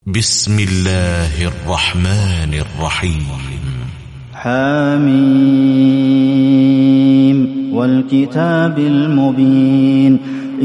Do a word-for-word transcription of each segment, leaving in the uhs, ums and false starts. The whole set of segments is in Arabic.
بسم الله الرحمن الرحيم. حميم والكتاب المبين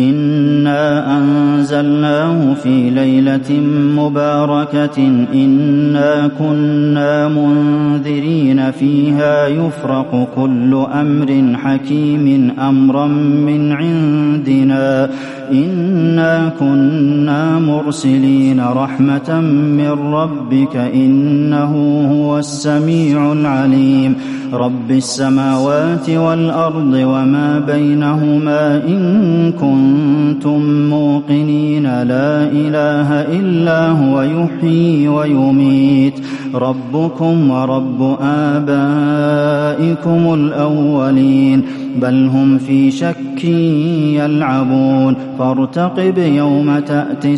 إنا أنزلناه في ليلة مباركة إنا كنا منذرين فيها يفرق كل أمر حكيم أمرا من عندنا إنا كنا مرسلين رحمة من ربك إنه هو السميع العليم رب السماوات والأرض وما بينهما إن كنتم موقنين لا إله إلا هو يحيي ويميت ربكم ورب آبائكم الأولين بل هم في شك يلعبون فارتقب يوم تأتي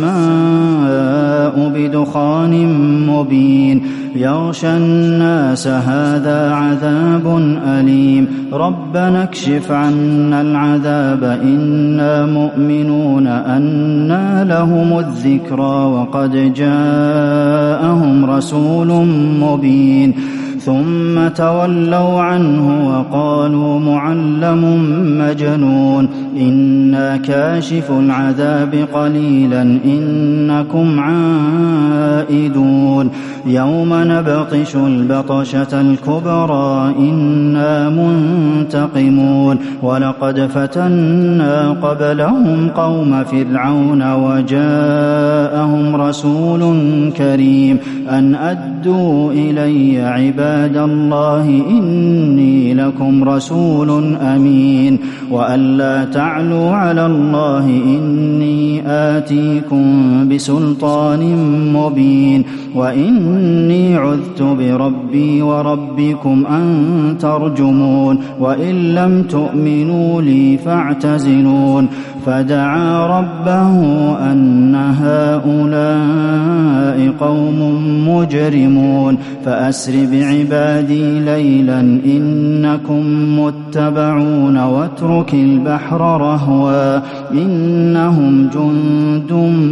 السماء بدخان مبين يغشى الناس هذا عذاب أليم ربنا اكشف عنا العذاب إنا مؤمنون أنى لهم الذكرى وقد جاءهم رسول مبين ثم تولوا عنه وقالوا معلم مجنون إنا كاشف العذاب قليلا إنكم عائدون يوم نبطش البطشة الكبرى إنا منتقمون ولقد فتنا قبلهم قوم فرعون وجاءهم رسول كريم أن أدوا إلي عباد الله إني لكم رسول أمين وأن لا تعلوا على الله إني آتيكم بسلطان مبين وإني عذت بربي وربكم أن ترجمون وإن لم تؤمنوا لي فاعتزلون فدعا ربه أن هؤلاء قوم مجرمون فأسر بعبادي ليلا إنكم متبعون واترك البحر رهوا إنهم جند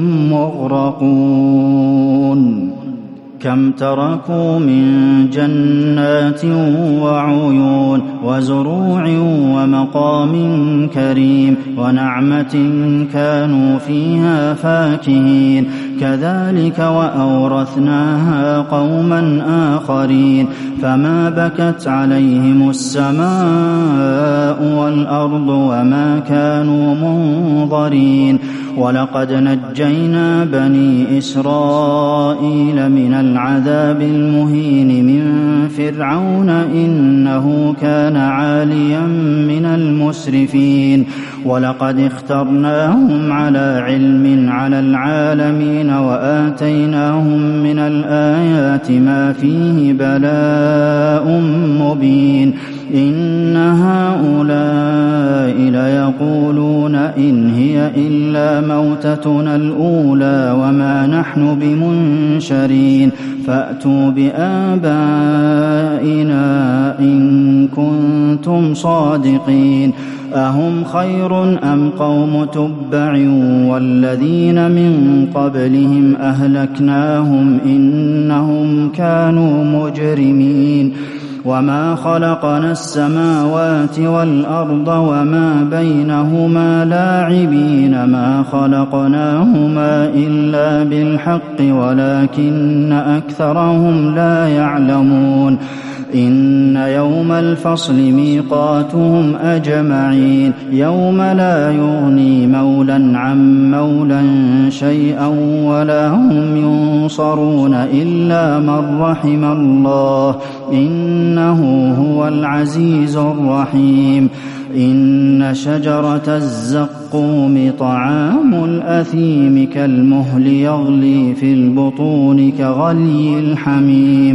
مغرقون كم تركوا من جنات وعيون وزروع ومقام كريم ونعمة كانوا فيها فاكهين كذلك وأورثناها قوما آخرين فما بكت عليهم السماء والأرض وما كانوا منظرين ولقد نجينا بني إسرائيل من العذاب المهين من فرعون إنه كان عاليا من المسرفين ولقد اخترناهم على علم على العالمين وآتيناهم من الآيات ما فيه بلاء مبين إن هؤلاء ليقولون إن هي إلا موتتنا الأولى وما نحن بمنشرين فأتوا بآبائنا إن كنتم صادقين أهم خير أم قوم تبع والذين من قبلهم أهلكناهم إنهم كانوا مجرمين وما خلقنا السماوات والأرض وما بينهما لاعبين ما خلقناهما إلا بالحق ولكن أكثرهم لا يعلمون إن يوم الفصل ميقاتهم أجمعين يوم لا يغني مولا عن مولا شيئا ولا هم ينصرون إلا من رحم الله إنه هو العزيز الرحيم إن شجرة الزقوم طعام الأثيم كالمهل يغلي في البطون كغلي الحميم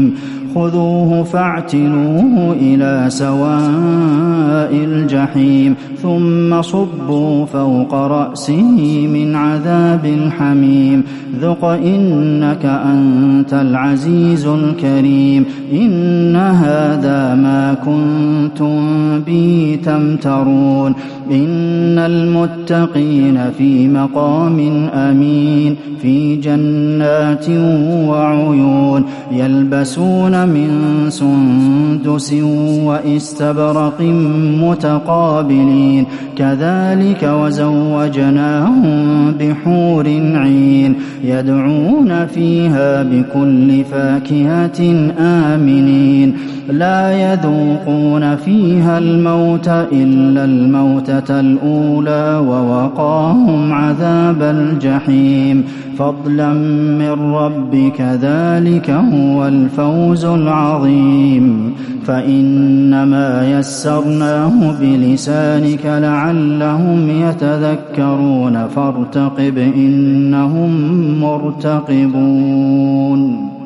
خذوه فاعتلوه إلى سواء الجحيم ثم صبوا فوق رأسه من عذاب الحميم ذق إنك أنت العزيز الكريم إن هذا ما كنتم به تمترون إن المتقين في مقام أمين في جنات وعيون يلبسون من سندس وإستبرق متقابلين كذلك وزوجناهم بحور عين يدعون فيها بكل فاكهة آمنين لا يذوقون فيها الموت إلا الموتة الأولى ووقاهم عذاب الجحيم فضلا من ربك ذلك هو الفوز العظيم فإنما يسرناه بلسانك لعلهم يتذكرون فارتقب إنهم مرتقبون